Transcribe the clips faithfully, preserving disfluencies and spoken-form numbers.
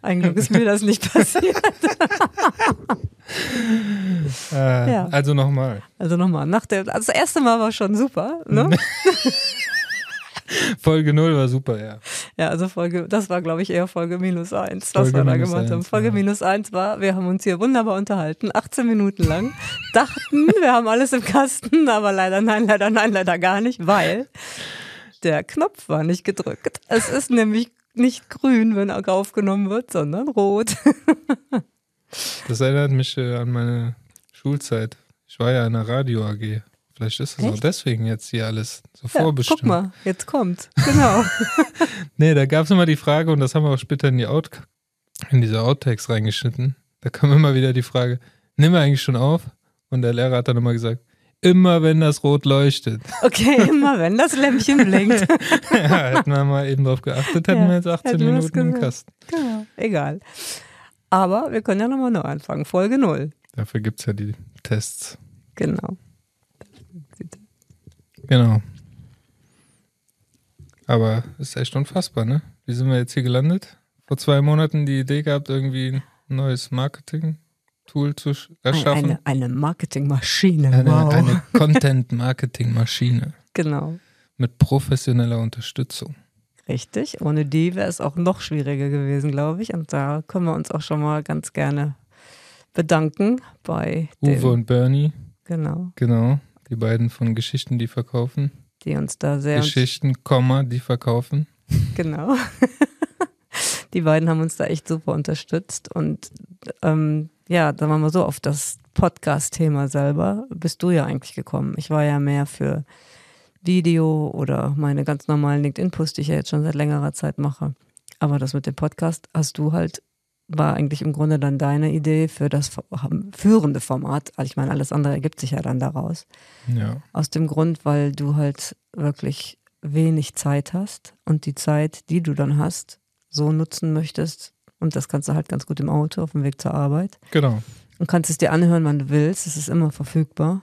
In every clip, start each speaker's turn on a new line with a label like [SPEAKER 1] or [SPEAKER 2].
[SPEAKER 1] Ein Glück ist mir das nicht passiert.
[SPEAKER 2] äh,
[SPEAKER 1] ja.
[SPEAKER 2] Also nochmal.
[SPEAKER 1] Also nochmal. Nach der, also das erste Mal war schon super, ne?
[SPEAKER 2] Folge null war super, ja.
[SPEAKER 1] Ja, also Folge, das war glaube ich eher Folge minus eins, was
[SPEAKER 2] Folge
[SPEAKER 1] wir da
[SPEAKER 2] minus
[SPEAKER 1] gemacht
[SPEAKER 2] eins,
[SPEAKER 1] haben. Folge
[SPEAKER 2] ja.
[SPEAKER 1] minus eins war, wir haben uns hier wunderbar unterhalten, achtzehn Minuten lang, dachten, wir haben alles im Kasten, aber leider nein, leider nein, leider gar nicht, weil der Knopf war nicht gedrückt. Es ist nämlich nicht grün, wenn er aufgenommen wird, sondern rot.
[SPEAKER 2] Das erinnert mich äh, an meine Schulzeit. Ich war ja in einer Radio-A G. Vielleicht ist das
[SPEAKER 1] Echt?
[SPEAKER 2] auch deswegen jetzt hier alles so
[SPEAKER 1] Ja,
[SPEAKER 2] vorbestimmt.
[SPEAKER 1] guck mal, jetzt kommt. Genau.
[SPEAKER 2] Nee, da gab es immer die Frage, und das haben wir auch später in die Out in diese Outtakes reingeschnitten. Da kam immer wieder die Frage, nimm wir eigentlich schon auf? Und der Lehrer hat dann immer gesagt, immer wenn das rot leuchtet.
[SPEAKER 1] Okay, immer wenn das Lämpchen blinkt.
[SPEAKER 2] Ja, hätten wir mal eben drauf geachtet, hätten
[SPEAKER 1] Ja,
[SPEAKER 2] wir jetzt achtzehn
[SPEAKER 1] hätten wir das
[SPEAKER 2] Minuten im
[SPEAKER 1] gesagt.
[SPEAKER 2] Kasten.
[SPEAKER 1] Genau, egal. Aber wir können ja nochmal neu anfangen. Folge null.
[SPEAKER 2] Dafür gibt es ja die Tests.
[SPEAKER 1] Genau.
[SPEAKER 2] Genau. Aber ist echt unfassbar, ne? Wie sind wir jetzt hier gelandet? Vor zwei Monaten die Idee gehabt, irgendwie ein neues Marketing-Tool zu sch- erschaffen.
[SPEAKER 1] Eine, eine Marketingmaschine.
[SPEAKER 2] Eine,
[SPEAKER 1] Wow.
[SPEAKER 2] eine Content-Marketing-Maschine
[SPEAKER 1] Genau.
[SPEAKER 2] mit professioneller Unterstützung.
[SPEAKER 1] Richtig. Ohne die wäre es auch noch schwieriger gewesen, glaube ich. Und da können wir uns auch schon mal ganz gerne bedanken bei den,
[SPEAKER 2] Uwe und Bernie,
[SPEAKER 1] genau,
[SPEAKER 2] genau, die beiden von Geschichten, die verkaufen.
[SPEAKER 1] die uns da sehr
[SPEAKER 2] Geschichten, Komma, die verkaufen.
[SPEAKER 1] genau. Die beiden haben uns da echt super unterstützt. Und ähm, ja, sagen wir mal so, auf das Podcast-Thema selber bist du ja eigentlich gekommen. Ich war ja mehr für Video oder meine ganz normalen LinkedIn-Posts, die ich ja jetzt schon seit längerer Zeit mache. Aber das mit dem Podcast hast du halt, war eigentlich im Grunde dann deine Idee für das führende Format. Also ich meine, alles andere ergibt sich ja dann daraus.
[SPEAKER 2] Ja.
[SPEAKER 1] Aus dem Grund, weil du halt wirklich wenig Zeit hast und die Zeit, die du dann hast, so nutzen möchtest. Und das kannst du halt ganz gut im Auto auf dem Weg zur Arbeit.
[SPEAKER 2] Genau.
[SPEAKER 1] Und kannst es dir anhören, wann du willst. Es ist immer verfügbar.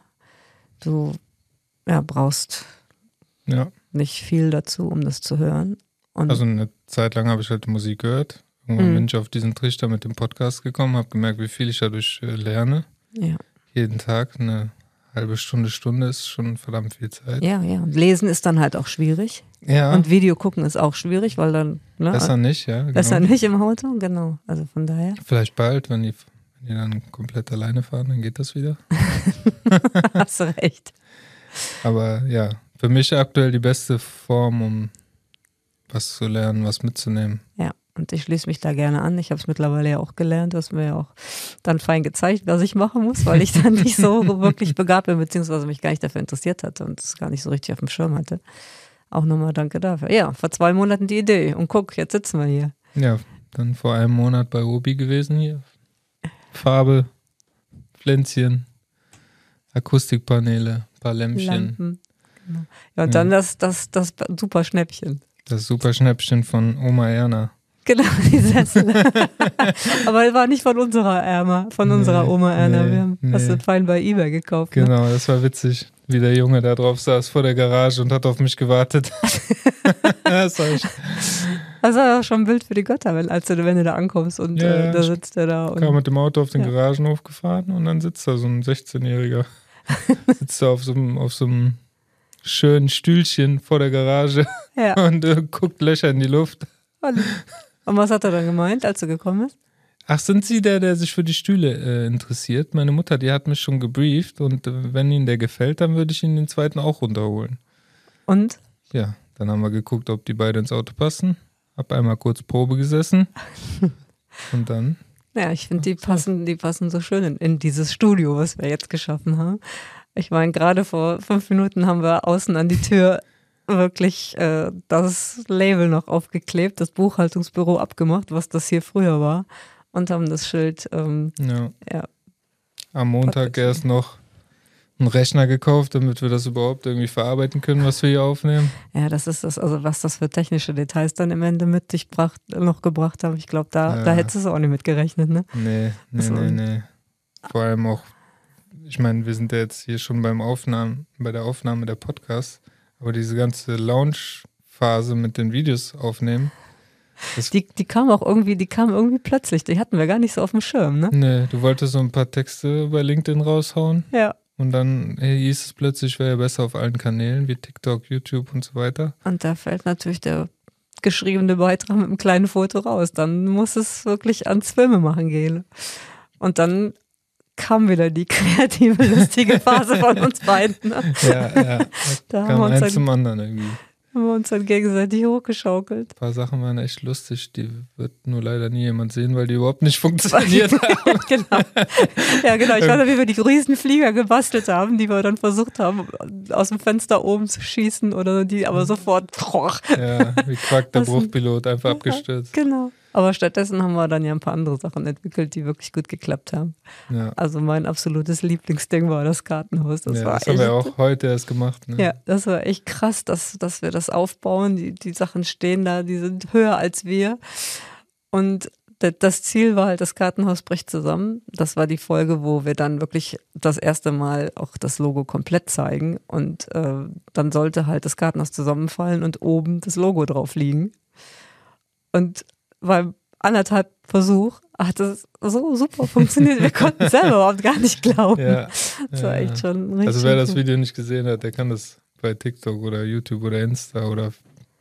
[SPEAKER 1] Du ja, brauchst
[SPEAKER 2] Ja.
[SPEAKER 1] nicht viel dazu, um das zu hören. Und
[SPEAKER 2] Also eine Zeit lang habe ich halt Musik gehört. Irgendwann
[SPEAKER 1] Mhm.
[SPEAKER 2] bin ich auf diesen Trichter mit dem Podcast gekommen, habe gemerkt, wie viel ich dadurch äh, lerne.
[SPEAKER 1] ja.
[SPEAKER 2] Jeden Tag eine halbe Stunde, Stunde ist schon verdammt viel Zeit.
[SPEAKER 1] ja, ja. Und lesen ist dann halt auch schwierig.
[SPEAKER 2] Ja,
[SPEAKER 1] Und Video gucken ist auch schwierig, weil dann ne,
[SPEAKER 2] besser nicht, ja. Genau.
[SPEAKER 1] besser nicht im Auto. Genau. Also von daher.
[SPEAKER 2] Vielleicht bald, wenn die, wenn die dann komplett alleine fahren, dann geht das wieder.
[SPEAKER 1] Hast du recht.
[SPEAKER 2] Aber ja, für mich aktuell die beste Form, um was zu lernen, was mitzunehmen.
[SPEAKER 1] Ja, und ich schließe mich da gerne an. Ich habe es mittlerweile ja auch gelernt. Du hast mir ja auch dann fein gezeigt, was ich machen muss, weil ich dann nicht so wirklich begabt bin, beziehungsweise mich gar nicht dafür interessiert hatte und es gar nicht so richtig auf dem Schirm hatte. Auch nochmal danke dafür. Ja, vor zwei Monaten die Idee. Und guck, jetzt sitzen wir hier.
[SPEAKER 2] Ja, dann vor einem Monat bei Obi gewesen hier. Farbe, Pflänzchen, Akustikpaneele, paar Lämpchen.
[SPEAKER 1] Lampen. Genau. Ja, und
[SPEAKER 2] Ja.
[SPEAKER 1] dann das, das, das super Schnäppchen.
[SPEAKER 2] Das super Schnäppchen von Oma Erna.
[SPEAKER 1] Genau, die Sessel. Aber es war nicht von unserer Erma, von
[SPEAKER 2] Nee,
[SPEAKER 1] unserer Oma Erna.
[SPEAKER 2] nee,
[SPEAKER 1] Wir haben das
[SPEAKER 2] nee.
[SPEAKER 1] fein bei eBay gekauft. Ne?
[SPEAKER 2] Genau, das war witzig, wie der Junge da drauf saß vor der Garage und hat auf mich gewartet. Das war ich.
[SPEAKER 1] Das war ja schon ein Bild für die Götter, wenn, als du, wenn du da ankommst und
[SPEAKER 2] Ja,
[SPEAKER 1] äh,
[SPEAKER 2] ja,
[SPEAKER 1] da
[SPEAKER 2] ich
[SPEAKER 1] sitzt er da. Und,
[SPEAKER 2] kam mit dem Auto auf den
[SPEAKER 1] Ja.
[SPEAKER 2] Garagenhof gefahren und dann sitzt da so ein sechzehnjähriger. Sitzt da auf so einem, auf so einem schönen Stühlchen vor der Garage
[SPEAKER 1] ja.
[SPEAKER 2] und äh, guckt Löcher in die Luft.
[SPEAKER 1] Und, und was hat er dann gemeint, als du gekommen bist?
[SPEAKER 2] Ach, sind Sie der, der sich für die Stühle äh, interessiert? Meine Mutter, die hat mich schon gebrieft und äh, wenn Ihnen der gefällt, dann würde ich Ihnen den zweiten auch runterholen.
[SPEAKER 1] Und?
[SPEAKER 2] Ja, dann haben wir geguckt, ob die beide ins Auto passen. Hab einmal kurz Probe gesessen und dann.
[SPEAKER 1] Ja, ich finde, die passen, die passen so schön in, in dieses Studio, was wir jetzt geschaffen haben. Ich meine, gerade vor fünf Minuten haben wir außen an die Tür wirklich äh, das Label noch aufgeklebt, das Buchhaltungsbüro abgemacht, was das hier früher war, und haben das Schild, ähm,
[SPEAKER 2] Ja.
[SPEAKER 1] ja,
[SPEAKER 2] Am Montag erst noch einen Rechner gekauft, damit wir das überhaupt irgendwie verarbeiten können, was wir hier aufnehmen.
[SPEAKER 1] ja, das ist das, also was das für technische Details dann im Ende mit dich bracht, noch gebracht haben. Ich glaube, da,
[SPEAKER 2] Ja.
[SPEAKER 1] da hättest du auch nicht mit gerechnet, ne?
[SPEAKER 2] Nee, nee,
[SPEAKER 1] Also-
[SPEAKER 2] nee, nee. Vor allem auch, ich meine, wir sind ja jetzt hier schon beim Aufnahmen, bei der Aufnahme der Podcasts, aber diese ganze Launch-Phase mit den Videos aufnehmen,
[SPEAKER 1] Die, die kam auch irgendwie, die kam irgendwie plötzlich. Die hatten wir gar nicht so auf dem Schirm, ne?
[SPEAKER 2] Nee, du wolltest so ein paar Texte bei LinkedIn raushauen.
[SPEAKER 1] Ja.
[SPEAKER 2] Und dann hey, hieß es plötzlich, wäre ja besser auf allen Kanälen wie TikTok, YouTube und so weiter.
[SPEAKER 1] Und da fällt natürlich der geschriebene Beitrag mit einem kleinen Foto raus. Dann muss es wirklich ans Filmemachen gehen. Und dann kam wieder die kreative, lustige Phase von uns beiden. Ne?
[SPEAKER 2] Ja, ja.
[SPEAKER 1] Da
[SPEAKER 2] kam
[SPEAKER 1] haben wir uns
[SPEAKER 2] eins
[SPEAKER 1] dann,
[SPEAKER 2] zum anderen irgendwie.
[SPEAKER 1] haben wir uns dann gegenseitig hochgeschaukelt.
[SPEAKER 2] Ein paar Sachen waren echt lustig, die wird nur leider nie jemand sehen, weil die überhaupt nicht funktioniert haben.
[SPEAKER 1] Genau. Ja, genau. Ich weiß noch, wie wir die riesen Flieger gebastelt haben, die wir dann versucht haben, aus dem Fenster oben zu schießen oder die aber sofort.
[SPEAKER 2] Ja, wie Quack, der
[SPEAKER 1] Das-
[SPEAKER 2] Bruchpilot, einfach abgestürzt.
[SPEAKER 1] Genau. Aber stattdessen haben wir dann ja ein paar andere Sachen entwickelt, die wirklich gut geklappt haben.
[SPEAKER 2] Ja,
[SPEAKER 1] Also mein absolutes Lieblingsding war das Kartenhaus. Das
[SPEAKER 2] ja
[SPEAKER 1] war
[SPEAKER 2] das
[SPEAKER 1] echt,
[SPEAKER 2] haben wir auch heute erst gemacht. Ne?
[SPEAKER 1] ja, das war echt krass, dass, dass wir das aufbauen. Die, die Sachen stehen da, die sind höher als wir. Und d- das Ziel war halt, das Kartenhaus bricht zusammen. Das war die Folge, wo wir dann wirklich das erste Mal auch das Logo komplett zeigen. Und äh, dann sollte halt das Kartenhaus zusammenfallen und oben das Logo drauf liegen. Und beim anderthalb Versuch hat es so super funktioniert. Wir konnten selber überhaupt gar nicht glauben.
[SPEAKER 2] Ja,
[SPEAKER 1] Das war
[SPEAKER 2] ja,
[SPEAKER 1] echt
[SPEAKER 2] ja.
[SPEAKER 1] schon richtig.
[SPEAKER 2] Also wer das
[SPEAKER 1] cool.
[SPEAKER 2] Video nicht gesehen hat, der kann das bei TikTok oder YouTube oder Insta oder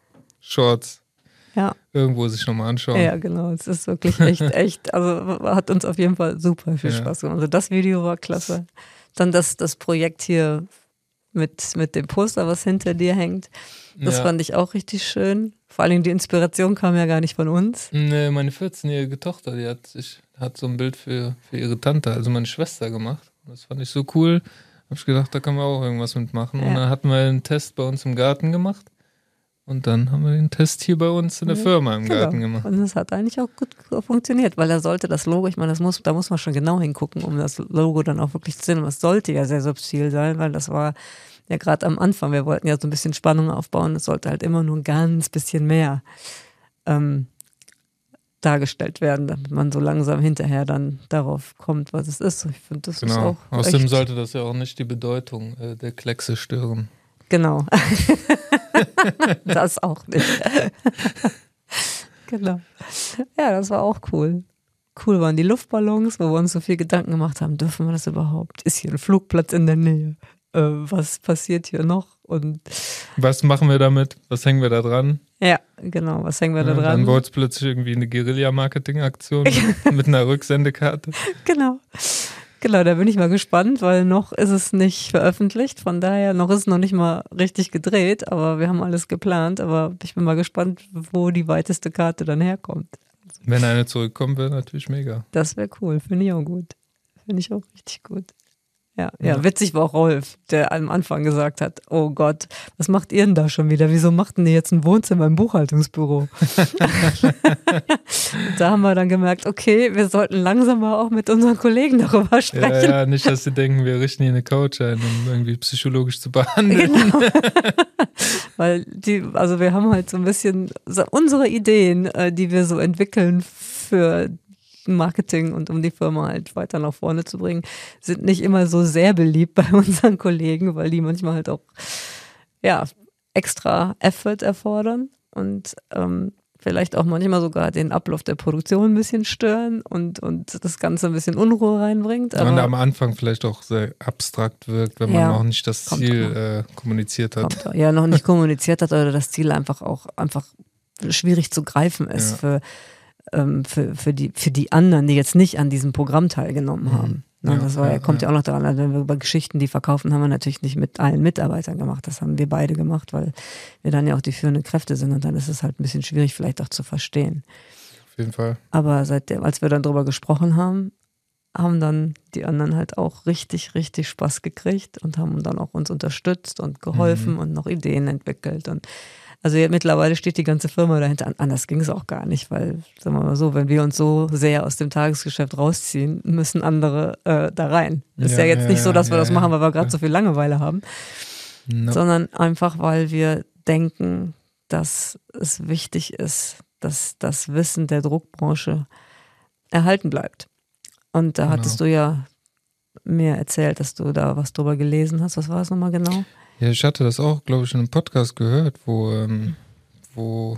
[SPEAKER 2] Shorts
[SPEAKER 1] Ja.
[SPEAKER 2] irgendwo sich nochmal anschauen.
[SPEAKER 1] Ja, genau. Es ist wirklich echt, echt, also hat uns auf jeden Fall super viel
[SPEAKER 2] Ja.
[SPEAKER 1] Spaß gemacht. Also das Video war klasse. Dann das, das Projekt hier mit, mit dem Poster, was hinter dir hängt. Das
[SPEAKER 2] Ja.
[SPEAKER 1] fand ich auch richtig schön. Vor allem die Inspiration kam ja gar nicht von uns.
[SPEAKER 2] Nee, meine vierzehnjährige Tochter, die hat sich hat so ein Bild für, für ihre Tante, also meine Schwester, gemacht. Das fand ich so cool. Hab ich gedacht, da kann man auch irgendwas mitmachen.
[SPEAKER 1] Ja.
[SPEAKER 2] Und dann hatten wir einen Test bei uns im Garten gemacht. Und dann haben wir den Test hier bei uns in der
[SPEAKER 1] Ja,
[SPEAKER 2] Firma im Garten
[SPEAKER 1] Genau.
[SPEAKER 2] gemacht.
[SPEAKER 1] Und es hat eigentlich auch gut funktioniert, weil er sollte das Logo, ich meine, das muss, da muss man schon genau hingucken, um das Logo dann auch wirklich zu sehen. Und es sollte ja sehr subtil sein, weil das war ja gerade am Anfang, wir wollten ja so ein bisschen Spannung aufbauen, es sollte halt immer nur ein ganz bisschen mehr ähm, dargestellt werden, damit man so langsam hinterher dann darauf kommt, was es ist. Ich finde, das ist
[SPEAKER 2] Genau.
[SPEAKER 1] auch
[SPEAKER 2] Außerdem
[SPEAKER 1] echt,
[SPEAKER 2] sollte das ja auch nicht die Bedeutung äh, der Kleckse stören.
[SPEAKER 1] Genau. Das auch nicht. Genau. Ja, das war auch cool. Cool waren die Luftballons, wo wir uns so viel Gedanken gemacht haben, dürfen wir das überhaupt? Ist hier ein Flugplatz in der Nähe? Äh, was passiert hier noch? Und
[SPEAKER 2] Was machen wir damit? Was hängen wir da dran?
[SPEAKER 1] ja, genau, was hängen wir da
[SPEAKER 2] Ja,
[SPEAKER 1] dran?
[SPEAKER 2] dann wurde es plötzlich irgendwie eine Guerilla-Marketing-Aktion mit, mit einer Rücksendekarte.
[SPEAKER 1] Genau. Genau, da bin ich mal gespannt, weil noch ist es nicht veröffentlicht, von daher noch ist es noch nicht mal richtig gedreht, aber wir haben alles geplant, aber ich bin mal gespannt, wo die weiteste Karte dann herkommt.
[SPEAKER 2] Wenn eine zurückkommt, wäre natürlich mega.
[SPEAKER 1] Das wäre cool, finde ich auch gut. Finde ich auch richtig gut. Ja, ja,
[SPEAKER 2] Ja.
[SPEAKER 1] witzig war auch Rolf, der am Anfang gesagt hat, oh Gott, was macht ihr denn da schon wieder? Wieso macht denn ihr jetzt ein Wohnzimmer im Buchhaltungsbüro? Da haben wir dann gemerkt, okay, wir sollten langsam mal auch mit unseren Kollegen darüber
[SPEAKER 2] Ja,
[SPEAKER 1] sprechen.
[SPEAKER 2] ja, nicht, dass sie denken, wir richten hier eine Couch ein, um irgendwie psychologisch zu behandeln.
[SPEAKER 1] Genau. Weil die, also wir haben halt so ein bisschen so unsere Ideen, äh, die wir so entwickeln für Marketing und um die Firma halt weiter nach vorne zu bringen, sind nicht immer so sehr beliebt bei unseren Kollegen, weil die manchmal halt auch ja extra Effort erfordern und ähm, vielleicht auch manchmal sogar den Ablauf der Produktion ein bisschen stören und, und das Ganze ein bisschen Unruhe reinbringt.
[SPEAKER 2] Und
[SPEAKER 1] Aber
[SPEAKER 2] am Anfang vielleicht auch sehr abstrakt wirkt, wenn man
[SPEAKER 1] Ja,
[SPEAKER 2] noch nicht das
[SPEAKER 1] kommt
[SPEAKER 2] Ziel
[SPEAKER 1] noch.
[SPEAKER 2] äh, kommuniziert hat.
[SPEAKER 1] kommt, ja noch nicht kommuniziert hat oder das Ziel einfach auch einfach schwierig zu greifen ist
[SPEAKER 2] Ja.
[SPEAKER 1] für, ähm, für, für, die, für die anderen, die jetzt nicht an diesem Programm teilgenommen
[SPEAKER 2] Mhm.
[SPEAKER 1] haben. Ne,
[SPEAKER 2] Ja,
[SPEAKER 1] das war, ja,
[SPEAKER 2] ja,
[SPEAKER 1] kommt ja.
[SPEAKER 2] ja.
[SPEAKER 1] auch noch daran, also wenn wir über Geschichten, die verkaufen, haben wir natürlich nicht mit allen Mitarbeitern gemacht. Das haben wir beide gemacht, weil wir dann ja auch die führenden Kräfte sind und dann ist es halt ein bisschen schwierig, vielleicht auch zu verstehen.
[SPEAKER 2] Auf jeden Fall.
[SPEAKER 1] Aber seitdem, als wir dann drüber gesprochen haben, haben dann die anderen halt auch richtig, richtig Spaß gekriegt und haben dann auch uns unterstützt und geholfen
[SPEAKER 2] Mhm.
[SPEAKER 1] und noch Ideen entwickelt. Und also jetzt mittlerweile steht die ganze Firma dahinter. Anders ging es auch gar nicht, weil, sagen wir mal so, wenn wir uns so sehr aus dem Tagesgeschäft rausziehen, müssen andere äh, da rein. Ist ja,
[SPEAKER 2] Ja,
[SPEAKER 1] jetzt
[SPEAKER 2] ja,
[SPEAKER 1] nicht so, dass wir
[SPEAKER 2] ja,
[SPEAKER 1] das
[SPEAKER 2] ja.
[SPEAKER 1] machen, weil wir gerade so viel Langeweile haben,
[SPEAKER 2] No.
[SPEAKER 1] sondern einfach, weil wir denken, dass es wichtig ist, dass das Wissen der Druckbranche erhalten bleibt. Und da
[SPEAKER 2] Genau.
[SPEAKER 1] hattest du ja mir erzählt, dass du da was drüber gelesen hast. Was war das nochmal genau?
[SPEAKER 2] Ja, ich hatte das auch, glaube ich, in einem Podcast gehört, wo, ähm, wo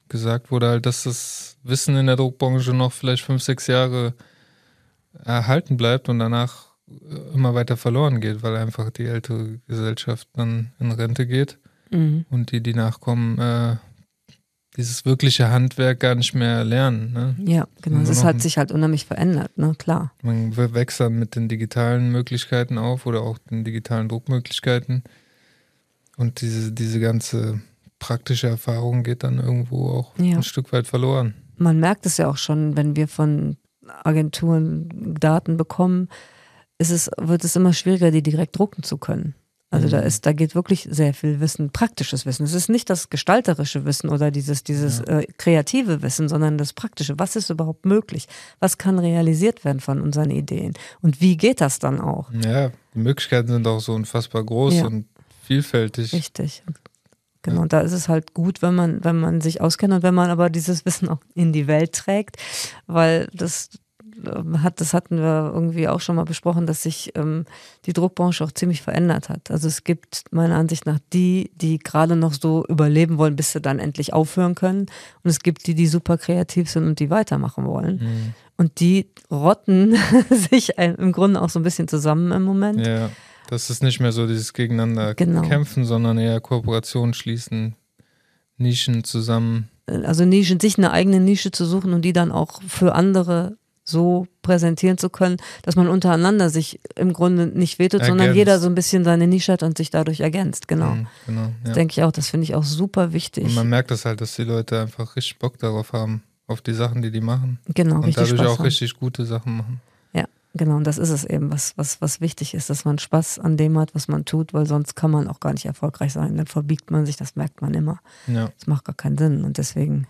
[SPEAKER 2] gesagt wurde halt, dass das Wissen in der Druckbranche noch vielleicht fünf, sechs Jahre erhalten bleibt und danach immer weiter verloren geht, weil einfach die ältere Gesellschaft dann in Rente geht mhm. und die, die nachkommen, äh, dieses wirkliche Handwerk gar nicht mehr lernen. Ne?
[SPEAKER 1] Ja, genau. Es hat sich halt unheimlich verändert, ne, klar.
[SPEAKER 2] Man wächst dann mit den digitalen Möglichkeiten auf oder auch den digitalen Druckmöglichkeiten und diese, diese ganze praktische Erfahrung geht dann irgendwo auch ja. ein Stück weit verloren.
[SPEAKER 1] Man merkt es ja auch schon, wenn wir von Agenturen Daten bekommen, ist es, wird es immer schwieriger, die direkt drucken zu können. Also mhm. da ist, da geht wirklich sehr viel Wissen, praktisches Wissen. Es ist nicht das gestalterische Wissen oder dieses, dieses ja. äh, kreative Wissen, sondern das praktische. Was ist überhaupt möglich? Was kann realisiert werden von unseren Ideen? Und wie geht das dann auch?
[SPEAKER 2] Ja, die Möglichkeiten sind auch so unfassbar groß ja. und vielfältig.
[SPEAKER 1] Richtig. Genau, und da ist es halt gut, wenn man, wenn man sich auskennt und wenn man aber dieses Wissen auch in die Welt trägt, weil das hat, das hatten wir irgendwie auch schon mal besprochen, dass sich ähm, die Druckbranche auch ziemlich verändert hat. Also es gibt meiner Ansicht nach die, die gerade noch so überleben wollen, bis sie dann endlich aufhören können. Und es gibt die, die super kreativ sind und die weitermachen wollen. Mhm. Und die rotten sich im Grunde auch so ein bisschen zusammen im Moment.
[SPEAKER 2] Ja, das ist nicht mehr so dieses Gegeneinander genau. kämpfen, sondern eher Kooperationen schließen, Nischen zusammen.
[SPEAKER 1] Also Nischen, sich eine eigene Nische zu suchen und die dann auch für andere so präsentieren zu können, dass man untereinander sich im Grunde nicht wehtut, ergänzt. Sondern jeder so ein bisschen seine Nische hat und sich dadurch ergänzt. Genau. Mhm, genau ja. Das denke ich auch, das finde ich auch super wichtig.
[SPEAKER 2] Und man merkt das halt, dass die Leute einfach richtig Bock darauf haben, auf die Sachen, die die machen.
[SPEAKER 1] Genau,
[SPEAKER 2] und
[SPEAKER 1] richtig
[SPEAKER 2] dadurch
[SPEAKER 1] Spaß
[SPEAKER 2] auch
[SPEAKER 1] haben.
[SPEAKER 2] richtig gute Sachen machen.
[SPEAKER 1] Ja, genau. Und das ist es eben, was, was, was wichtig ist, dass man Spaß an dem hat, was man tut, weil sonst kann man auch gar nicht erfolgreich sein. Dann verbiegt man sich, das merkt man immer. Ja. Das macht gar keinen Sinn und deswegen...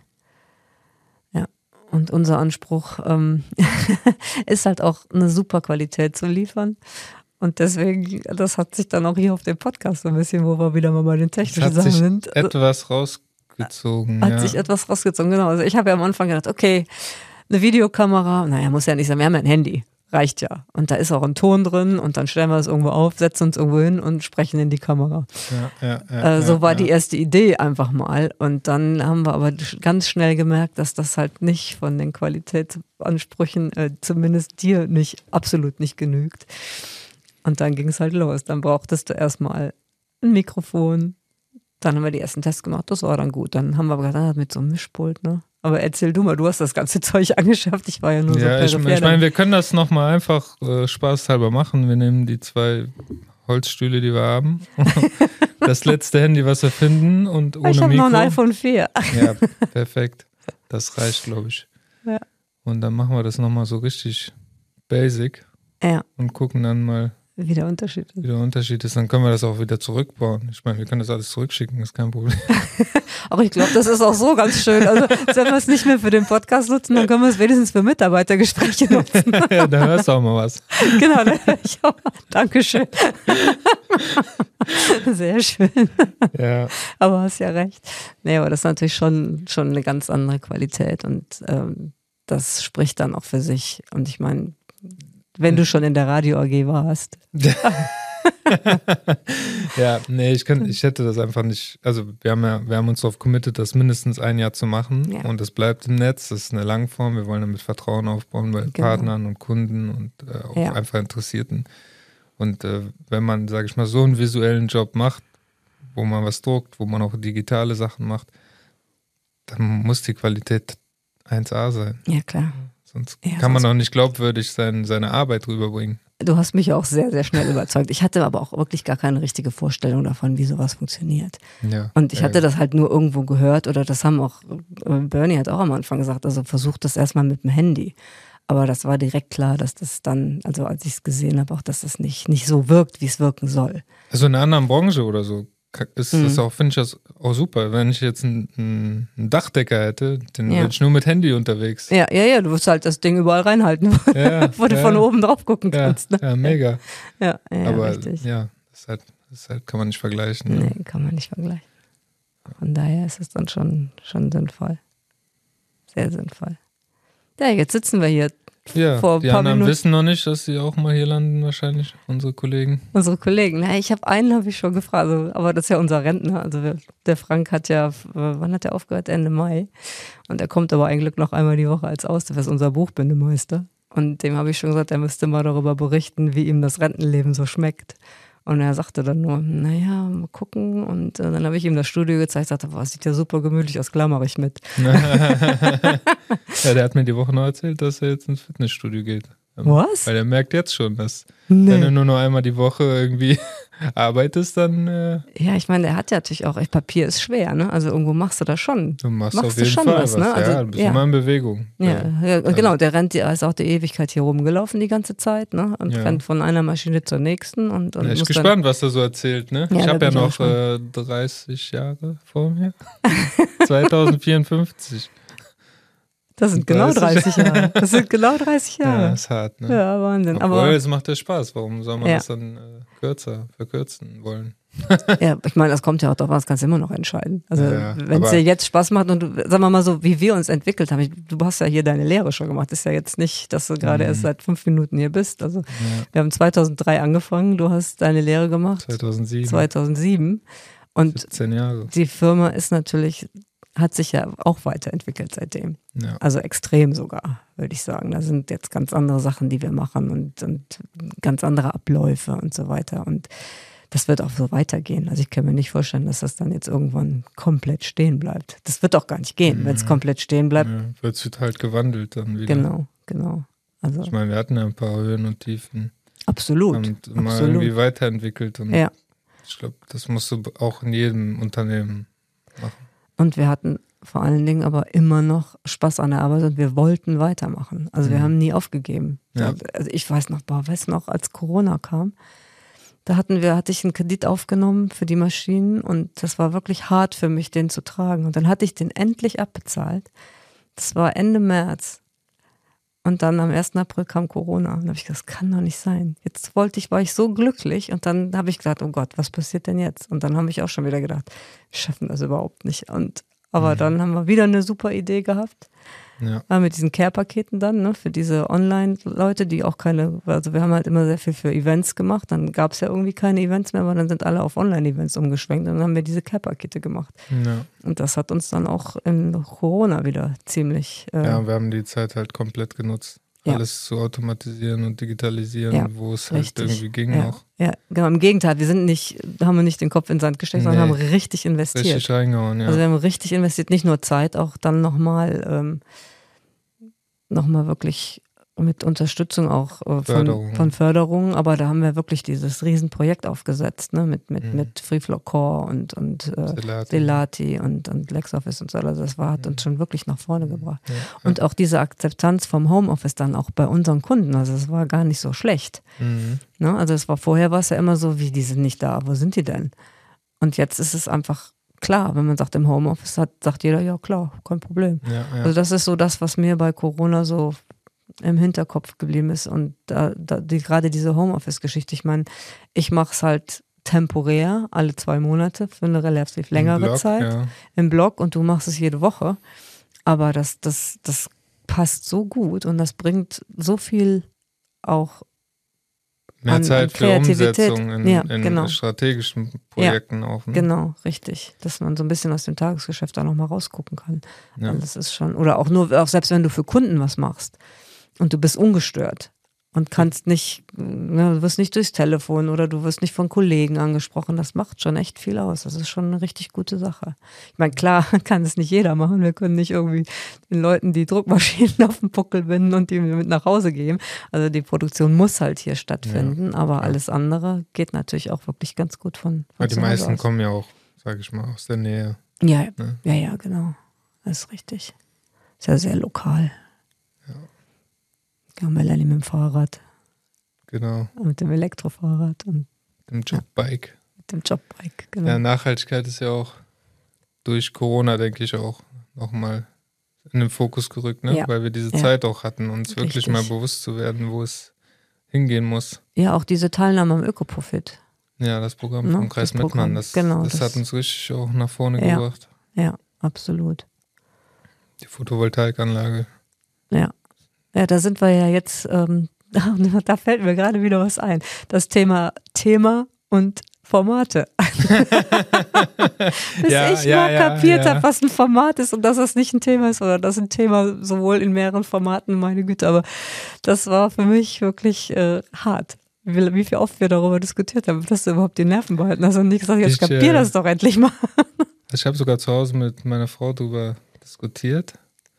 [SPEAKER 1] Und unser Anspruch ähm, ist halt auch eine super Qualität zu liefern. Und deswegen, das hat sich dann auch hier auf dem Podcast so ein bisschen, wo wir wieder mal bei den technischen Sachen sind.
[SPEAKER 2] Hat sich etwas rausgezogen.
[SPEAKER 1] Hat
[SPEAKER 2] ja.
[SPEAKER 1] sich etwas rausgezogen, genau. Also ich habe ja am Anfang gedacht, okay, eine Videokamera, naja, muss ja nicht sein, wir haben ja ein Handy. Reicht ja. Und da ist auch ein Ton drin und dann stellen wir es irgendwo auf, setzen uns irgendwo hin und sprechen in die Kamera. Ja, ja, ja, äh, so ja, war ja. die erste Idee einfach mal. Und dann haben wir aber ganz schnell gemerkt, dass das halt nicht von den Qualitätsansprüchen, äh, zumindest dir nicht, absolut nicht genügt. Und dann ging es halt los. Dann brauchtest du erstmal ein Mikrofon. Dann haben wir die ersten Tests gemacht, das war dann gut. Dann haben wir aber gedacht, mit so einem Mischpult, ne? Aber erzähl du mal, du hast das ganze Zeug angeschafft, ich war ja nur
[SPEAKER 2] ja,
[SPEAKER 1] so peripher.
[SPEAKER 2] Ich, ich meine, wir können das nochmal einfach äh, spaßhalber machen. Wir nehmen die zwei Holzstühle, die wir haben, das letzte Handy, was wir finden und ohne
[SPEAKER 1] ich
[SPEAKER 2] Mikro.
[SPEAKER 1] Ich habe noch ein iPhone vier.
[SPEAKER 2] Ja, perfekt. Das reicht, glaube ich. Ja. Und dann machen wir das nochmal so richtig basic
[SPEAKER 1] ja.
[SPEAKER 2] und gucken dann mal,
[SPEAKER 1] wie der Unterschied ist.
[SPEAKER 2] Wie der Unterschied ist, dann können wir das auch wieder zurückbauen. Ich meine, wir können das alles zurückschicken, ist kein Problem.
[SPEAKER 1] Aber ich glaube, das ist auch so ganz schön. Also, wenn wir es nicht mehr für den Podcast nutzen, dann können wir es wenigstens für Mitarbeitergespräche nutzen.
[SPEAKER 2] Ja, da hörst du auch mal was.
[SPEAKER 1] Genau, da höre ich auch mal. Dankeschön. Sehr schön.
[SPEAKER 2] Ja.
[SPEAKER 1] Aber hast ja recht. Nee, aber das ist natürlich schon, schon eine ganz andere Qualität und ähm, das spricht dann auch für sich. Und ich meine, wenn du schon in der Radio A G warst.
[SPEAKER 2] Ja, nee, ich, kann, ich hätte das einfach nicht, also wir haben ja, wir haben uns darauf committed, das mindestens ein Jahr zu machen ja. und das bleibt im Netz, das ist eine Langform, wir wollen damit Vertrauen aufbauen bei genau. Partnern und Kunden und äh, auch ja. einfach Interessierten. Und äh, wenn man, sage ich mal, so einen visuellen Job macht, wo man was druckt, wo man auch digitale Sachen macht, dann muss die Qualität eins A sein.
[SPEAKER 1] Ja, klar.
[SPEAKER 2] Sonst
[SPEAKER 1] ja,
[SPEAKER 2] kann man auch nicht glaubwürdig sein, seine Arbeit rüberbringen.
[SPEAKER 1] Du hast mich auch sehr, sehr schnell überzeugt. Ich hatte aber auch wirklich gar keine richtige Vorstellung davon, wie sowas funktioniert. Ja, und ich hatte ja. das halt nur irgendwo gehört oder das haben auch, Bernie hat auch am Anfang gesagt, also versucht das erstmal mit dem Handy. Aber das war direkt klar, dass das dann, also als ich es gesehen habe, auch, dass das nicht, nicht so wirkt, wie es wirken soll.
[SPEAKER 2] Also in einer anderen Branche oder so ist das mhm. auch, finde ich das auch super. Wenn ich jetzt einen, einen Dachdecker hätte, dann ja. wäre ich nur mit Handy unterwegs.
[SPEAKER 1] Ja, ja, ja, du musst halt das Ding überall reinhalten, ja, wo ja. du von oben drauf gucken
[SPEAKER 2] ja,
[SPEAKER 1] kannst. Ne?
[SPEAKER 2] Ja, mega.
[SPEAKER 1] Ja, ja,
[SPEAKER 2] aber
[SPEAKER 1] richtig.
[SPEAKER 2] ja, das, ist halt, das ist halt, kann man nicht vergleichen.
[SPEAKER 1] Nee,
[SPEAKER 2] ne?
[SPEAKER 1] kann man nicht vergleichen. Von daher ist es dann schon, schon sinnvoll. Sehr sinnvoll. Ja, jetzt sitzen wir hier
[SPEAKER 2] Ja,
[SPEAKER 1] vor ein
[SPEAKER 2] die
[SPEAKER 1] paar
[SPEAKER 2] anderen
[SPEAKER 1] Minuten.
[SPEAKER 2] wissen noch nicht, dass sie auch mal hier landen, wahrscheinlich, unsere Kollegen.
[SPEAKER 1] Unsere Kollegen. Na, ich habe einen, habe ich schon gefragt, also, aber das ist ja unser Rentner. Also wir, der Frank hat ja, wann hat er aufgehört? Ende Mai. Und er kommt aber eigentlich noch einmal die Woche als Aushilfe, das ist unser Buchbindemeister. Und dem habe ich schon gesagt, er müsste mal darüber berichten, wie ihm das Rentenleben so schmeckt. Und er sagte dann nur, naja, mal gucken. Und äh, dann habe ich ihm das Studio gezeigt, sagte, boah, sieht ja super gemütlich aus, klar mache ich mit.
[SPEAKER 2] Ja, der hat mir die Woche noch erzählt, dass er jetzt ins Fitnessstudio geht.
[SPEAKER 1] Was?
[SPEAKER 2] Weil er merkt jetzt schon, dass
[SPEAKER 1] Nee.
[SPEAKER 2] wenn du nur noch einmal die Woche irgendwie arbeitest, dann äh,
[SPEAKER 1] Ja, ich meine, er hat ja natürlich auch, echt, Papier ist schwer, ne? Also irgendwo machst du das schon.
[SPEAKER 2] du machst,
[SPEAKER 1] Machst
[SPEAKER 2] auf
[SPEAKER 1] du
[SPEAKER 2] jeden
[SPEAKER 1] schon
[SPEAKER 2] Fall
[SPEAKER 1] was,
[SPEAKER 2] was.
[SPEAKER 1] ne? Also,
[SPEAKER 2] ja, du bist
[SPEAKER 1] ja.
[SPEAKER 2] immer in Bewegung.
[SPEAKER 1] Ja, ja, genau, der rennt, der ist auch die Ewigkeit hier rumgelaufen die ganze Zeit, ne? Und
[SPEAKER 2] Ja.
[SPEAKER 1] rennt von einer Maschine zur nächsten und, und
[SPEAKER 2] Ja, ich
[SPEAKER 1] muss
[SPEAKER 2] bin
[SPEAKER 1] dann,
[SPEAKER 2] gespannt, was er so erzählt, ne?
[SPEAKER 1] Ja,
[SPEAKER 2] ich
[SPEAKER 1] da
[SPEAKER 2] habe ja
[SPEAKER 1] bin ich auch
[SPEAKER 2] noch äh, dreißig Jahre vor mir. zweitausendvierundfünfzig.
[SPEAKER 1] das sind genau dreißig Jahre. Das sind genau dreißig
[SPEAKER 2] Ja,
[SPEAKER 1] Jahre.
[SPEAKER 2] ist hart, ne?
[SPEAKER 1] Ja, Wahnsinn.
[SPEAKER 2] Obwohl,
[SPEAKER 1] Aber
[SPEAKER 2] es macht ja Spaß. Warum soll man
[SPEAKER 1] Ja.
[SPEAKER 2] das dann äh, kürzer, verkürzen wollen?
[SPEAKER 1] ja, ich meine, das kommt ja auch drauf an, das kannst du immer noch entscheiden. Also
[SPEAKER 2] Ja,
[SPEAKER 1] wenn es
[SPEAKER 2] aber-
[SPEAKER 1] dir jetzt Spaß macht und du, sagen wir mal so, wie wir uns entwickelt haben, ich, du hast ja hier deine Lehre schon gemacht, ist ja jetzt nicht, dass du gerade
[SPEAKER 2] Mhm.
[SPEAKER 1] erst seit fünf Minuten hier bist. Also
[SPEAKER 2] Ja,
[SPEAKER 1] wir haben zweitausenddrei angefangen, du hast deine Lehre gemacht,
[SPEAKER 2] zweitausendsieben.
[SPEAKER 1] zweitausendsieben und
[SPEAKER 2] siebzehn Jahre.
[SPEAKER 1] die Firma ist natürlich, hat sich ja auch weiterentwickelt seitdem.
[SPEAKER 2] Ja.
[SPEAKER 1] Also extrem sogar, würde ich sagen. Da sind jetzt ganz andere Sachen, die wir machen und, und ganz andere Abläufe und so weiter. Und das wird auch so weitergehen. Also ich kann mir nicht vorstellen, dass das dann jetzt irgendwann komplett stehen bleibt. Das wird auch gar nicht gehen, wenn es
[SPEAKER 2] Mhm.
[SPEAKER 1] komplett stehen bleibt.
[SPEAKER 2] Ja, wird wird halt gewandelt dann wieder.
[SPEAKER 1] Genau, genau. Also
[SPEAKER 2] Ich meine, wir hatten ja ein paar Höhen und Tiefen
[SPEAKER 1] absolut.
[SPEAKER 2] und mal
[SPEAKER 1] absolut.
[SPEAKER 2] irgendwie weiterentwickelt. Und
[SPEAKER 1] Ja.
[SPEAKER 2] ich glaube, das musst du auch in jedem Unternehmen machen.
[SPEAKER 1] Und wir hatten vor allen Dingen aber immer noch Spaß an der Arbeit und wir wollten weitermachen. Also wir
[SPEAKER 2] Mhm.
[SPEAKER 1] haben nie aufgegeben.
[SPEAKER 2] Ja.
[SPEAKER 1] Also ich weiß noch, boah, weiß noch, als Corona kam, da hatten wir, hatte ich einen Kredit aufgenommen für die Maschinen und das war wirklich hart für mich, den zu tragen. Und dann hatte ich den endlich abbezahlt. Das war Ende März. Und dann am ersten April kam Corona. Und da habe ich gesagt, das kann doch nicht sein. Jetzt wollte ich, war ich so glücklich und dann habe ich gesagt, oh Gott, was passiert denn jetzt? Und dann habe ich auch schon wieder gedacht, wir schaffen das überhaupt nicht. Und aber
[SPEAKER 2] Mhm.
[SPEAKER 1] dann haben wir wieder eine super Idee gehabt.
[SPEAKER 2] Ja.
[SPEAKER 1] Ja, mit diesen Care-Paketen dann, ne, für diese Online-Leute, die auch keine, also wir haben halt immer sehr viel für Events gemacht, dann gab es ja irgendwie keine Events mehr, aber dann sind alle auf Online-Events umgeschwenkt und dann haben wir diese Care-Pakete gemacht.
[SPEAKER 2] Ja.
[SPEAKER 1] Und das hat uns dann auch in Corona wieder ziemlich, äh,
[SPEAKER 2] ja, wir haben die Zeit halt komplett genutzt,
[SPEAKER 1] Ja.
[SPEAKER 2] alles zu automatisieren und digitalisieren,
[SPEAKER 1] Ja,
[SPEAKER 2] wo es halt
[SPEAKER 1] richtig.
[SPEAKER 2] irgendwie ging
[SPEAKER 1] ja,
[SPEAKER 2] auch.
[SPEAKER 1] ja, genau, im Gegenteil, wir sind nicht, haben wir nicht den Kopf in den Sand gesteckt, sondern
[SPEAKER 2] Nee.
[SPEAKER 1] haben richtig investiert.
[SPEAKER 2] Richtig reingehauen, ja.
[SPEAKER 1] Also wir haben richtig investiert, nicht nur Zeit, auch dann nochmal ähm, nochmal wirklich mit Unterstützung auch äh, von,
[SPEAKER 2] Förderung.
[SPEAKER 1] von Förderung, aber da haben wir wirklich dieses Riesenprojekt aufgesetzt, ne, mit, mit,
[SPEAKER 2] Mhm.
[SPEAKER 1] mit FreeFlow Core und, und äh,
[SPEAKER 2] Selati.
[SPEAKER 1] Delati und, und LexOffice und so, also das war, hat uns schon wirklich nach vorne gebracht.
[SPEAKER 2] Ja.
[SPEAKER 1] Und auch diese Akzeptanz vom Homeoffice dann auch bei unseren Kunden, also es war gar nicht so schlecht.
[SPEAKER 2] Mhm.
[SPEAKER 1] Ne? Also es war vorher war es ja immer so, wie die sind nicht da, wo sind die denn? Und jetzt ist es einfach klar, wenn man sagt im Homeoffice, hat, sagt jeder, ja klar, kein Problem.
[SPEAKER 2] Ja, ja.
[SPEAKER 1] Also das ist so das, was mir bei Corona so im Hinterkopf geblieben ist und da, da, die, gerade diese Homeoffice-Geschichte, ich meine, ich mache es halt temporär, alle zwei Monate für eine relativ längere
[SPEAKER 2] Im Blog,
[SPEAKER 1] Zeit
[SPEAKER 2] Ja.
[SPEAKER 1] im Blog und du machst es jede Woche, aber das, das, das passt so gut und das bringt so viel auch
[SPEAKER 2] Mehr
[SPEAKER 1] an-
[SPEAKER 2] Zeit
[SPEAKER 1] an
[SPEAKER 2] für
[SPEAKER 1] Kreativität.
[SPEAKER 2] Umsetzung in,
[SPEAKER 1] Ja,
[SPEAKER 2] in
[SPEAKER 1] genau.
[SPEAKER 2] strategischen Projekten auch. Ne?
[SPEAKER 1] Genau, richtig. Dass man so ein bisschen aus dem Tagesgeschäft da nochmal rausgucken kann.
[SPEAKER 2] Ja.
[SPEAKER 1] Also das ist schon, oder auch nur, auch selbst wenn du für Kunden was machst und du bist ungestört und kannst nicht, ne, du wirst nicht durchs Telefon oder du wirst nicht von Kollegen angesprochen, das macht schon echt viel aus. Das ist schon eine richtig gute Sache. Ich meine, klar kann es nicht jeder machen. Wir können nicht irgendwie den Leuten die Druckmaschinen auf den Puckel binden und die mit nach Hause geben. Also die Produktion muss halt hier stattfinden, aber
[SPEAKER 2] ja.
[SPEAKER 1] alles andere geht natürlich auch wirklich ganz gut von, von
[SPEAKER 2] Weil die
[SPEAKER 1] zu Hause
[SPEAKER 2] meisten
[SPEAKER 1] aus.
[SPEAKER 2] kommen ja auch, sag ich mal, aus der Nähe.
[SPEAKER 1] Ja,
[SPEAKER 2] Ne?
[SPEAKER 1] ja, ja, genau. Das ist richtig. Ist ja sehr lokal.
[SPEAKER 2] Ja.
[SPEAKER 1] Ja, Melanie mit dem Fahrrad,
[SPEAKER 2] Genau,
[SPEAKER 1] mit dem Elektrofahrrad und
[SPEAKER 2] dem Jobbike.
[SPEAKER 1] mit dem Jobbike. Genau.
[SPEAKER 2] Ja, Nachhaltigkeit ist ja auch durch Corona, denke ich, auch nochmal in den Fokus gerückt, ne?
[SPEAKER 1] Ja.
[SPEAKER 2] Weil wir diese
[SPEAKER 1] Ja.
[SPEAKER 2] Zeit auch hatten, uns wirklich
[SPEAKER 1] Richtig.
[SPEAKER 2] mal bewusst zu werden, wo es hingehen muss.
[SPEAKER 1] Ja, auch diese Teilnahme am Ökoprofit.
[SPEAKER 2] Ja, das Programm
[SPEAKER 1] Ne,
[SPEAKER 2] vom Kreis
[SPEAKER 1] das Programm,
[SPEAKER 2] Mettmann, das,
[SPEAKER 1] genau,
[SPEAKER 2] das,
[SPEAKER 1] das-
[SPEAKER 2] hat uns richtig auch nach vorne
[SPEAKER 1] Ja.
[SPEAKER 2] gebracht.
[SPEAKER 1] Ja, absolut.
[SPEAKER 2] Die Photovoltaikanlage.
[SPEAKER 1] Ja, Ja, da sind wir ja jetzt, ähm, da fällt mir gerade wieder was ein. Das Thema Thema und Formate. Bis
[SPEAKER 2] Ja,
[SPEAKER 1] ich
[SPEAKER 2] ja,
[SPEAKER 1] mal
[SPEAKER 2] ja,
[SPEAKER 1] kapiert
[SPEAKER 2] ja.
[SPEAKER 1] habe, was ein Format ist und dass das nicht ein Thema ist oder dass ein Thema sowohl in mehreren Formaten, meine Güte, aber das war für mich wirklich äh, hart. Wie, wie viel oft wir darüber diskutiert haben, dass du überhaupt die Nerven behalten hast und nicht gesagt, jetzt
[SPEAKER 2] Ich,
[SPEAKER 1] kapier
[SPEAKER 2] äh,
[SPEAKER 1] das doch endlich mal.
[SPEAKER 2] Ich habe sogar zu Hause mit meiner Frau drüber diskutiert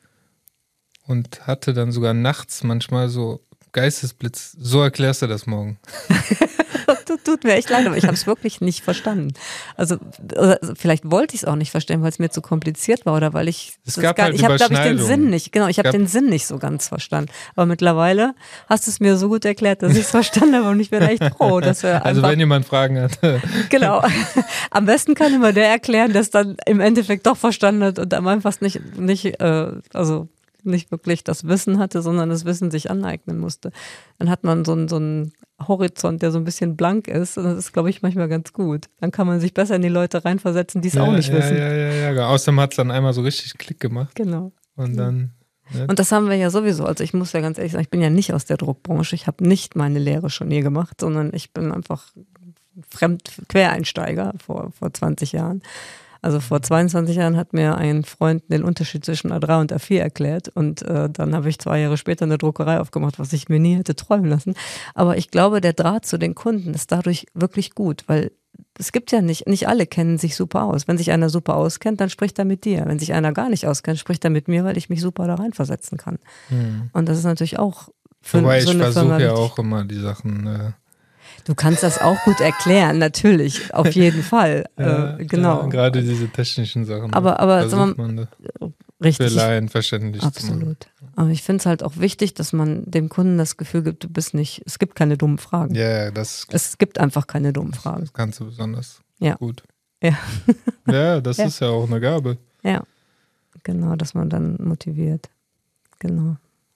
[SPEAKER 2] und hatte dann sogar nachts manchmal so Geistesblitz. So erklärst du das morgen.
[SPEAKER 1] Tut, tut mir echt leid, aber ich habe es wirklich nicht verstanden. Also, oder vielleicht wollte ich es auch nicht verstehen, weil es mir zu kompliziert war oder weil ich
[SPEAKER 2] Es
[SPEAKER 1] das
[SPEAKER 2] gab
[SPEAKER 1] gar,
[SPEAKER 2] halt
[SPEAKER 1] ich habe, glaube ich, den
[SPEAKER 2] Überschneidungen.
[SPEAKER 1] Sinn nicht. Genau, ich habe
[SPEAKER 2] Gab-
[SPEAKER 1] den Sinn nicht so ganz verstanden. Aber mittlerweile hast du es mir so gut erklärt, dass ich es verstanden habe und ich bin echt froh, dass wir
[SPEAKER 2] Also
[SPEAKER 1] einfach,
[SPEAKER 2] wenn jemand Fragen hat.
[SPEAKER 1] genau. Am besten kann immer der erklären, der es dann im Endeffekt doch verstanden hat und am einfachsten nicht, nicht, äh, also nicht wirklich das Wissen hatte, sondern das Wissen sich aneignen musste. Dann hat man so einen, so einen Horizont, der so ein bisschen blank ist und das ist, glaube ich, manchmal ganz gut. Dann kann man sich besser in die Leute reinversetzen, die es
[SPEAKER 2] ja,
[SPEAKER 1] auch nicht
[SPEAKER 2] ja,
[SPEAKER 1] wissen.
[SPEAKER 2] Ja, ja, ja, ja. Außerdem hat es dann einmal so richtig Klick gemacht
[SPEAKER 1] Genau.
[SPEAKER 2] und dann. Ne?
[SPEAKER 1] Und das haben wir ja sowieso. Also ich muss ja ganz ehrlich sagen, ich bin ja nicht aus der Druckbranche. Ich habe nicht meine Lehre schon je gemacht, sondern ich bin einfach fremd Quereinsteiger vor, vor zwanzig Jahren. Also vor zweiundzwanzig Jahren hat mir ein Freund den Unterschied zwischen A drei und A vier erklärt und äh, dann habe ich zwei Jahre später eine Druckerei aufgemacht, was ich mir nie hätte träumen lassen. Aber ich glaube, der Draht zu den Kunden ist dadurch wirklich gut, weil es gibt ja nicht, nicht alle kennen sich super aus. Wenn sich einer super auskennt, dann spricht er mit dir. Wenn sich einer gar nicht auskennt, spricht er mit mir, weil ich mich super da reinversetzen kann.
[SPEAKER 2] Hm.
[SPEAKER 1] Und das ist natürlich auch für
[SPEAKER 2] Wobei
[SPEAKER 1] so
[SPEAKER 2] ich
[SPEAKER 1] eine Firma
[SPEAKER 2] versuche ja
[SPEAKER 1] wichtig.
[SPEAKER 2] auch immer die Sachen. Äh,
[SPEAKER 1] Du kannst das auch gut erklären, natürlich, auf jeden Fall.
[SPEAKER 2] ja,
[SPEAKER 1] äh, genau.
[SPEAKER 2] Ja, gerade diese technischen Sachen.
[SPEAKER 1] Aber, aber
[SPEAKER 2] versucht
[SPEAKER 1] sag mal,
[SPEAKER 2] man da für
[SPEAKER 1] richtig.
[SPEAKER 2] Laien verständlich zu machen.
[SPEAKER 1] Absolut. Aber ich finde es halt auch wichtig, dass man dem Kunden das Gefühl gibt, du bist nicht, es gibt keine dummen Fragen.
[SPEAKER 2] Ja, ja, das,
[SPEAKER 1] Es gibt einfach keine dummen Fragen.
[SPEAKER 2] das kannst du besonders
[SPEAKER 1] Ja.
[SPEAKER 2] gut.
[SPEAKER 1] Ja.
[SPEAKER 2] Ja, das
[SPEAKER 1] Ja.
[SPEAKER 2] ist ja auch eine Gabe.
[SPEAKER 1] Ja, genau, dass man dann motiviert. Genau.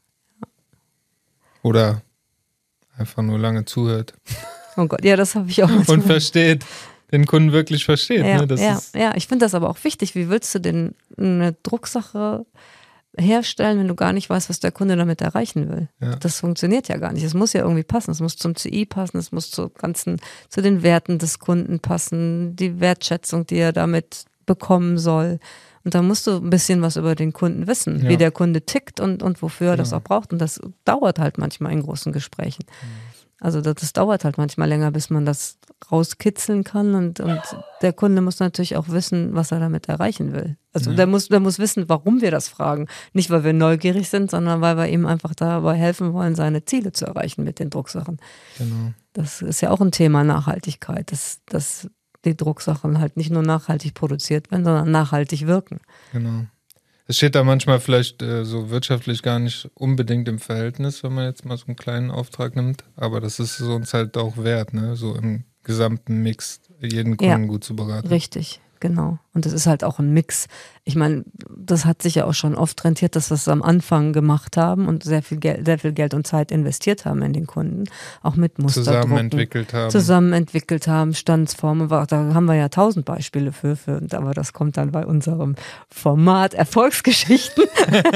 [SPEAKER 2] Oder einfach nur lange zuhört
[SPEAKER 1] Oh Gott, ja, das habe ich auch manchmal.
[SPEAKER 2] und versteht, den Kunden wirklich versteht.
[SPEAKER 1] Ja,
[SPEAKER 2] Ne? Das
[SPEAKER 1] ja,
[SPEAKER 2] ist,
[SPEAKER 1] ja, ich finde das aber auch wichtig. Wie willst du denn eine Drucksache herstellen, wenn du gar nicht weißt, was der Kunde damit erreichen will?
[SPEAKER 2] Ja.
[SPEAKER 1] Das funktioniert ja gar nicht. Es muss ja irgendwie passen. Es muss zum C I passen, es muss zu ganzen, zu den Werten des Kunden passen, die Wertschätzung, die er damit bekommen soll. Und da musst du ein bisschen was über den Kunden wissen,
[SPEAKER 2] Ja.
[SPEAKER 1] wie der Kunde tickt und, und wofür er das
[SPEAKER 2] Genau.
[SPEAKER 1] auch braucht. Und das dauert halt manchmal in großen Gesprächen. Also das, das dauert halt manchmal länger, bis man das rauskitzeln kann und, und der Kunde muss natürlich auch wissen, was er damit erreichen will. Also
[SPEAKER 2] Ja.
[SPEAKER 1] der muss, der muss wissen, warum wir das fragen. Nicht, weil wir neugierig sind, sondern weil wir ihm einfach dabei helfen wollen, seine Ziele zu erreichen mit den Drucksachen.
[SPEAKER 2] genau.
[SPEAKER 1] Das ist ja auch ein Thema Nachhaltigkeit, dass, dass die Drucksachen halt nicht nur nachhaltig produziert werden, sondern nachhaltig wirken.
[SPEAKER 2] Genau. Es steht da manchmal vielleicht äh, so wirtschaftlich gar nicht unbedingt im Verhältnis, wenn man jetzt mal so einen kleinen Auftrag nimmt. Aber das ist es uns halt auch wert, ne? So im gesamten Mix jeden Kunden
[SPEAKER 1] Ja.
[SPEAKER 2] gut zu beraten.
[SPEAKER 1] Richtig, genau. Und das ist halt auch ein Mix. Ich meine, das hat sich ja auch schon oft rentiert, dass wir es am Anfang gemacht haben und sehr viel Geld, sehr viel Geld und Zeit investiert haben in den Kunden. Auch mit Musterdrucken.
[SPEAKER 2] Zusammen entwickelt haben.
[SPEAKER 1] Zusammen entwickelt haben, Standsformen. Da haben wir ja tausend Beispiele für, für aber das kommt dann bei unserem Format Erfolgsgeschichten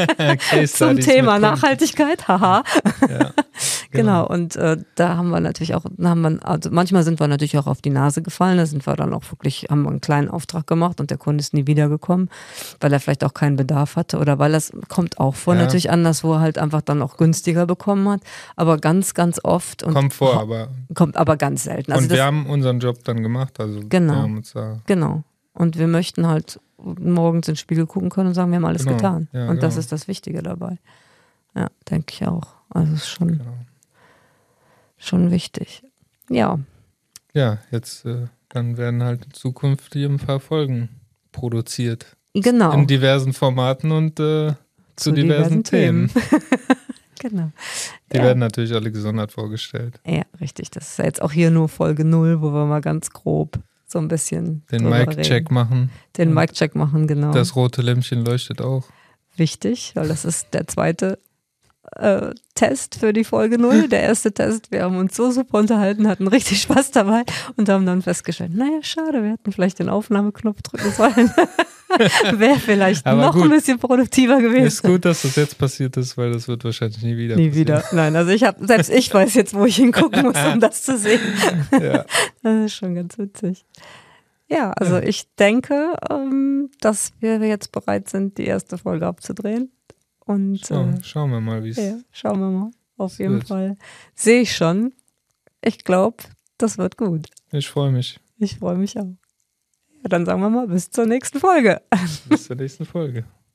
[SPEAKER 2] Case
[SPEAKER 1] zum
[SPEAKER 2] Studies
[SPEAKER 1] Thema
[SPEAKER 2] mit Kunden.
[SPEAKER 1] Nachhaltigkeit. Haha.
[SPEAKER 2] Ja,
[SPEAKER 1] Genau, und äh, da haben wir natürlich auch, da haben wir, also manchmal sind wir natürlich auch auf die Nase gefallen, da sind wir dann auch wirklich, haben wir einen kleinen Auftrag gemacht und der Kunde ist nie wiedergekommen, weil er vielleicht auch keinen Bedarf hatte oder weil das kommt auch vor,
[SPEAKER 2] Ja.
[SPEAKER 1] natürlich anders, wo er halt einfach dann auch günstiger bekommen hat, aber ganz, ganz oft und
[SPEAKER 2] Kommt vor, aber.
[SPEAKER 1] kommt aber ganz selten. Also
[SPEAKER 2] und
[SPEAKER 1] das,
[SPEAKER 2] wir haben unseren Job dann gemacht. Also
[SPEAKER 1] Genau.
[SPEAKER 2] wir haben uns da.
[SPEAKER 1] genau. Und wir möchten halt morgens in den Spiegel gucken können und sagen, wir haben alles
[SPEAKER 2] Genau.
[SPEAKER 1] getan.
[SPEAKER 2] Ja,
[SPEAKER 1] und das
[SPEAKER 2] genau.
[SPEAKER 1] ist das Wichtige dabei. Ja, denke ich auch. Also ist schon,
[SPEAKER 2] Genau.
[SPEAKER 1] schon wichtig. Ja.
[SPEAKER 2] Ja, jetzt äh, dann werden halt in Zukunft hier ein paar Folgen produziert.
[SPEAKER 1] Genau.
[SPEAKER 2] In diversen Formaten und äh, zu,
[SPEAKER 1] Zu
[SPEAKER 2] diversen,
[SPEAKER 1] diversen
[SPEAKER 2] Themen.
[SPEAKER 1] Genau.
[SPEAKER 2] Die
[SPEAKER 1] Ja.
[SPEAKER 2] werden natürlich alle gesondert vorgestellt.
[SPEAKER 1] Ja, richtig. Das ist ja jetzt auch hier nur Folge null, wo wir mal ganz grob so ein bisschen
[SPEAKER 2] Den
[SPEAKER 1] drüber
[SPEAKER 2] Mic-Check
[SPEAKER 1] reden.
[SPEAKER 2] machen.
[SPEAKER 1] Den Mic-Check machen, genau.
[SPEAKER 2] Das rote Lämpchen leuchtet auch.
[SPEAKER 1] Wichtig, weil das ist der zweite äh, Test für die Folge null. Der erste Test, wir haben uns so super unterhalten, hatten richtig Spaß dabei und haben dann festgestellt, naja, schade, wir hätten vielleicht den Aufnahmeknopf drücken sollen. Wäre vielleicht
[SPEAKER 2] Aber
[SPEAKER 1] noch
[SPEAKER 2] gut.
[SPEAKER 1] ein bisschen produktiver gewesen.
[SPEAKER 2] Ist gut, dass das jetzt passiert ist, weil das wird wahrscheinlich nie wieder
[SPEAKER 1] Nie
[SPEAKER 2] passieren.
[SPEAKER 1] wieder. Nein, also ich habe, selbst ich weiß jetzt, wo ich hingucken muss, um das zu sehen.
[SPEAKER 2] Ja.
[SPEAKER 1] Das ist schon ganz witzig. Ja, also ja. ich denke, ähm, dass wir jetzt bereit sind, die erste Folge abzudrehen. Und
[SPEAKER 2] Schau,
[SPEAKER 1] äh,
[SPEAKER 2] schauen wir mal, wie es
[SPEAKER 1] ja, schauen wir mal. Auf jeden
[SPEAKER 2] wird.
[SPEAKER 1] Fall. Sehe ich schon. Ich glaube, das wird gut.
[SPEAKER 2] Ich freue mich.
[SPEAKER 1] Ich freue mich auch. Ja, dann sagen wir mal bis zur nächsten Folge.
[SPEAKER 2] Bis zur nächsten Folge.